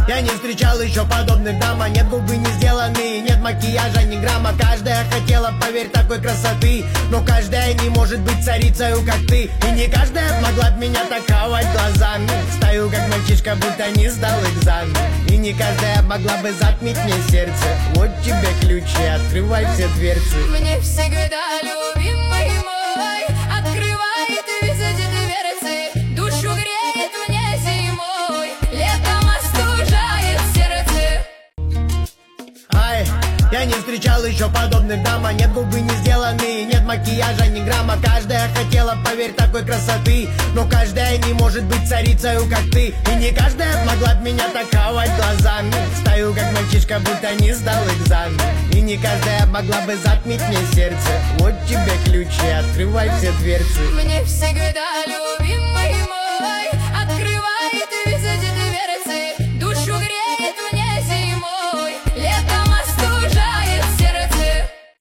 Я не встречал еще подобных дам, а нет, губы не сделаны, нет макияжа, ни грамма. Каждая хотела, поверь, такой красоты, но каждая не может быть царицею, как ты. И не каждая могла б меня таковать глазами. Стою, как мальчишка, будто не сдал экзамен. И не каждая могла бы затмить мне сердце. Вот тебе ключи, открывай все дверцы. Мне всегда любимый мой открывает везде дверцы. Душу греет мне зимой, летом остужает сердце. Ай, я не встречал еще подобных дам, а нет, губы не сделаны, нет макияжа, ни грамма. Каждая хотела, поверь, такой красоты, но каждая не может быть царицею, как ты. И не каждая могла б меня таковать глазами. Стою, как мальчишка, будто не сдал экзамен. И не каждая могла бы затмить мне сердце. Вот тебе ключи, открывай все дверцы. Мне всегда любимый